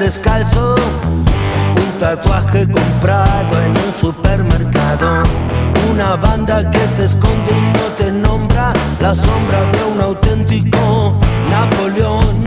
descalzo, un tatuaje comprado en un supermercado, una banda que te esconde y no te nombra, la sombra de un auténtico Napoleón.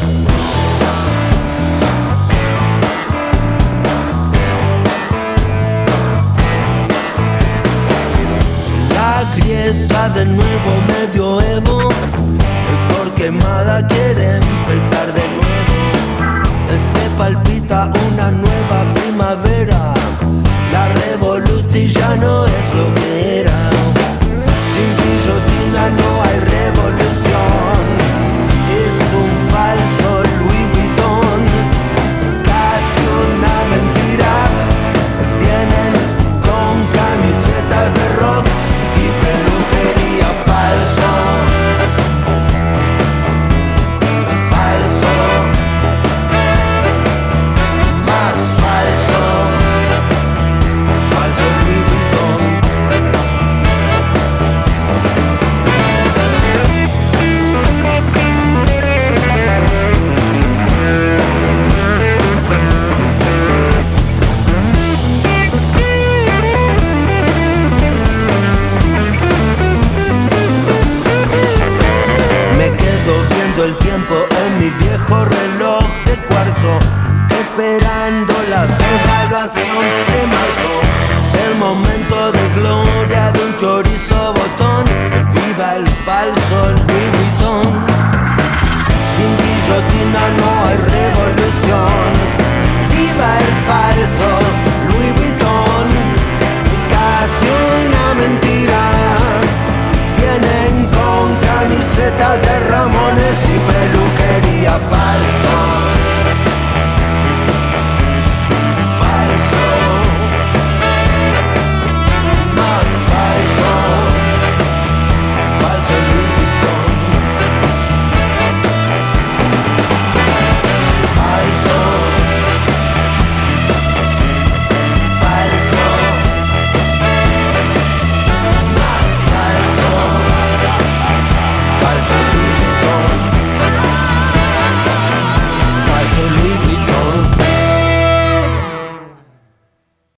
La grieta de nuevo medioevo, Torquemada quiere empezar de nuevo. Se palpita una nueva primavera, la revolución ya no es lo que era. Sin guillotina no hay revolución, es un falso Louis Vuitton, casi una mentira. Vienen con camisetas de rock y peluquería falso. El tiempo en mi viejo reloj.